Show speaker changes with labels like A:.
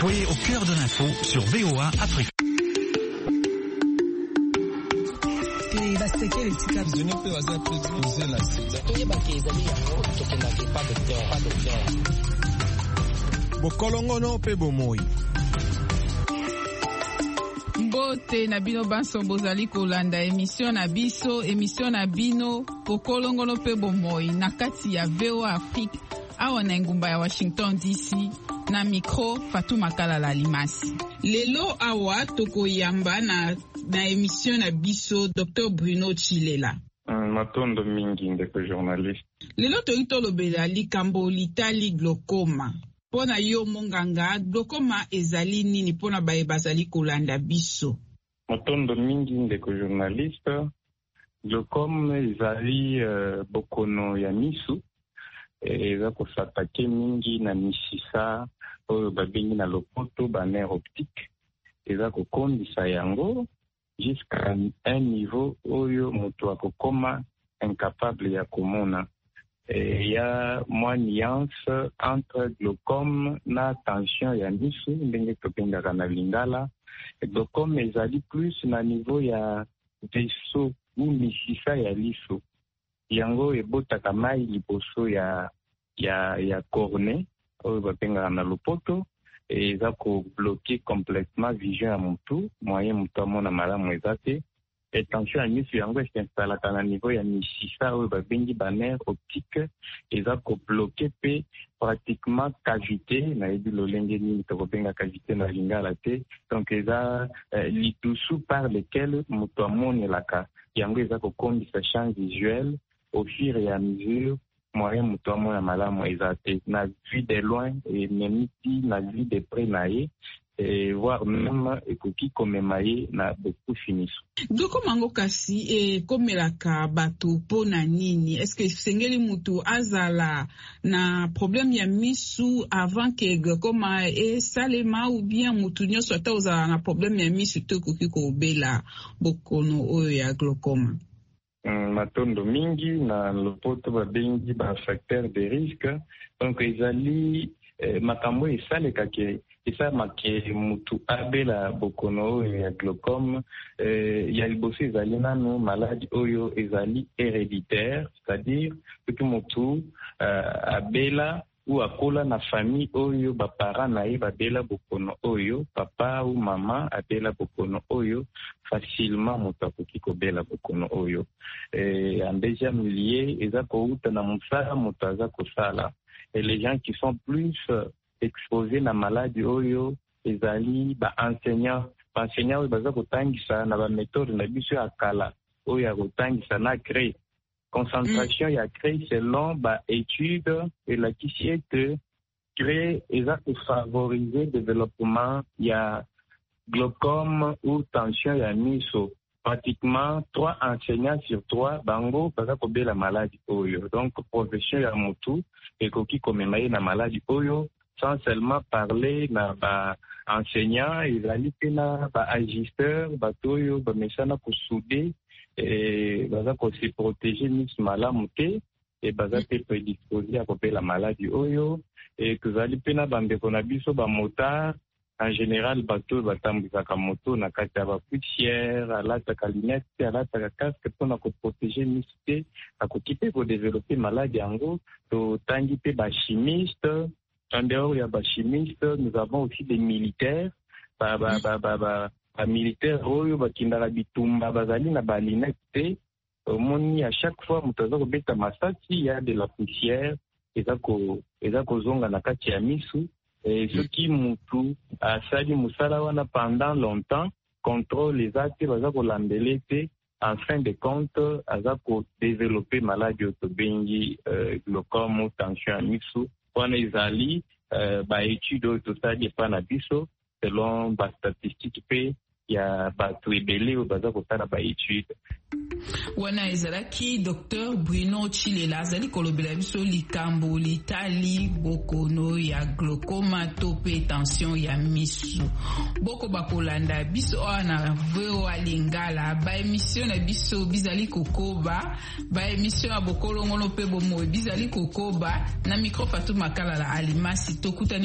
A: Soyez au cœur de l'info sur VOA Afrique.
B: Bokolongono pe bomoi.
C: Mbote na bino banso bozali kolanda émission na bino bokolongono pe bomoi na kati ya VOA Afrique awa na ngumba ya Washington DC na micro Fatuma Kalala Limasi. Lelo awa tokoyamba na émission na biso Dr Bruno Chilela.
D: Matondo mingi ndeko journaliste.
C: Lelo tolobela likambo litali glaucoma. Pona yo monganga, glaucoma ezali nini pona baye bazali kolanda biso?
D: Matondo mingi ndeko journaliste. Glaucoma ezali bokono ya misu. Eza kosatake mingi na misisa oyo babengi na lopoto ba nerf optique. Eza kokondisa yango jusqu'à un niveau oyo moto akokoma incapable ya komona. Il y a moins nuance entre glaucome na tension ya misu ndenge topengaka na lingala. Glaucome ezali plus na niveau ya vaisseau ou misisa ya liso. Yango ebotaka mai liboso ya cornée oyo bapengaka na lopoto. Eza ko bloquer complètement vision ya mutu, moyen mutu amona malamu eza te. Et tension ya misu yango esinstallaka na niveau ya misisa oyo babengi ba nerf optique. Eza ko bloquer pe pratiquement cavité na yebi lolenge nini tokobenga cavité na lingala te. Donc eza litusu par lequel mutu amonelaka. Yango eza ko kondisa champ visuel au fur et à mesure moyen mutu amona malamu eza te. Na vue de loin et même na vue de près na ye. Voire même ekoki komema ye na beaucoup finisu.
C: Glaucoma ngo kasi komelaka bato pona nini? Est-ce que sengeli mutu azala na problème ya misu avant que glaucoma salema ou bien mutu nyonso ata ozala na problème ya misu to ekoki kobela bokono oyo ya glaucoma?
D: Matondo mingi na lopoto babengi ba facteur de risque. Donc ezali makambo esaleka ke esa make mutu abela bokono oyo ya glaucome. Ya liboso ezali nano maladie oyo ezali héréditaire, c'est-à-dire que mutu abela ou akola na famille oyo bapara na ye babela bokono oyo, papa ou mama abela bokono oyo, facilement mutu akoki kobela bokono oyo. En deuxième lieu eza kouta na musala mutu aza kosala. Et les gens qui sont plus exposés na maladie oyo ezali ba enseignants oyo baza kotangisa na ba méthode na biso ya kala oyo ya kotangisa na crée concentration ya crée selon ba étude elakisi ete crée eza kofavoriser développement ya glaucome ou tension ya miso. Pratiquement 3 enseignants sur 3 bango baza kobela maladie oyo. Donc profession ya mutu ekoki komema ye na maladie oyo sans seulement parler na ba enseignants, ezali pe na ba agisteur bato oyo bamesana kosoude baza kosi protéger misu malamu te et baza te prédisposé a kopela maladie oyo. Et tozali pe na bandeko na biso ba motard. En général, bateau batambisaka moto na kati ya poussière, alataka lunette, alataka casque pour protéger misu te, akoki pe ko développer maladie yango. To tangi pe ba chimiste. En dehors ya ba chimiste, nous avons aussi des militaires. Militaires oyo bakindaka bitumba bazali na ba lunette te. Moni à chaque fois mutaza ko beta masasi, il y a de la poussière, eza ko zonga na kati ya misu. Et ce qui mutu asali musala wana pendant longtemps, contrôle les actes baza ko lambelete, en fin de compte aza ko développer maladie otobengi glaucome ou tension ya misu. Wana ezali ba étude oyo tosali epa na biso selon ba statistique pe ya bato ebele oyo baza kosala ba étude.
C: Wana ezalaki Dr Bruno Chilela azali kolobela biso likambo litali bokono ya glaucoma to pe tension ya misu. Boko bakolanda biso na VOA Lingala ba émission na biso bizali kokoba ba émission ya bokolongono pe bomo bizali kokoba na micro Fatuma Kalala Alimasi tokuta